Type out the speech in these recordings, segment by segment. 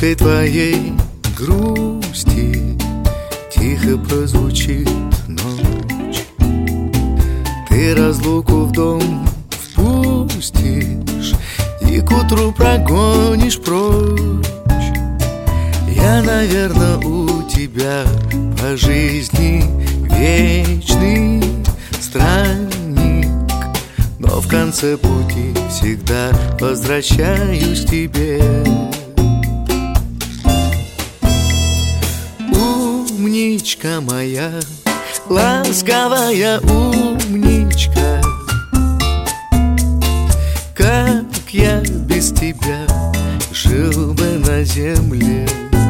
улыбкой твоей грусти тихо прозвучит ночь. Ты разлуку в дом впустишь и к утру прогонишь прочь. Я, наверное, у тебя по жизни вечный странник, но в конце пути всегда возвращаюсь к тебе. Умничка моя, ласковая умничка, как я без тебя жил бы на земле.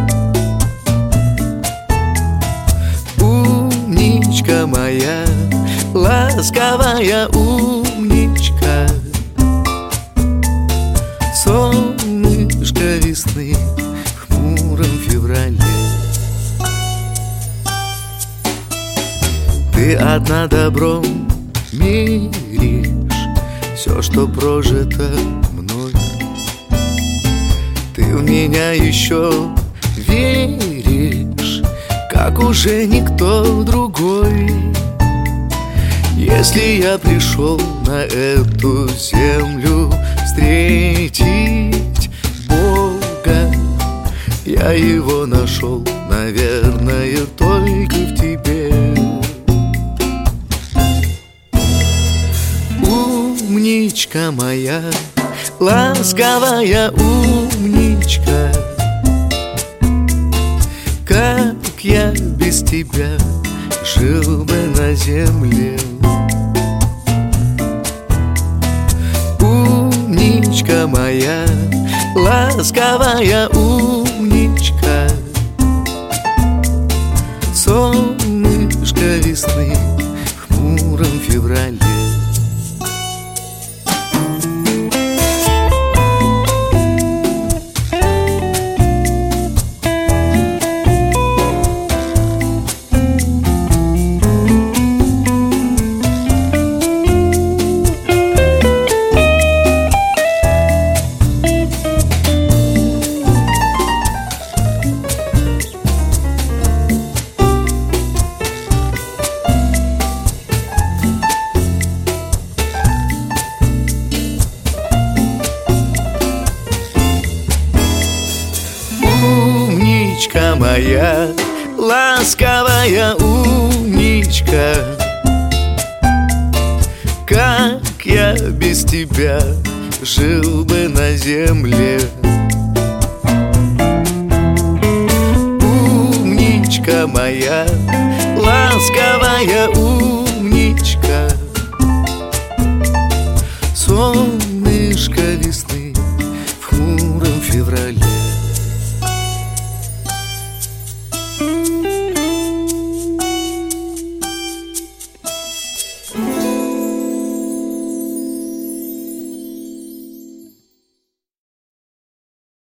Умничка моя, ласковая умничка, солнышко весны в хмуром феврале. Ты одна добром меришь все, что прожито мной. Ты в меня еще веришь, как уже никто другой. Если я пришел на эту землю встретить Бога, я его нашел, наверное, только в тебе. Умничка моя, ласковая умничка, как я без тебя жил бы на земле. Умничка моя, ласковая умничка, солнышко весны в хмуром феврале. Умничка моя, ласковая умничка, как я без тебя жил бы на земле. Умничка моя, ласковая умничка, солнышко весны в хмуром феврале.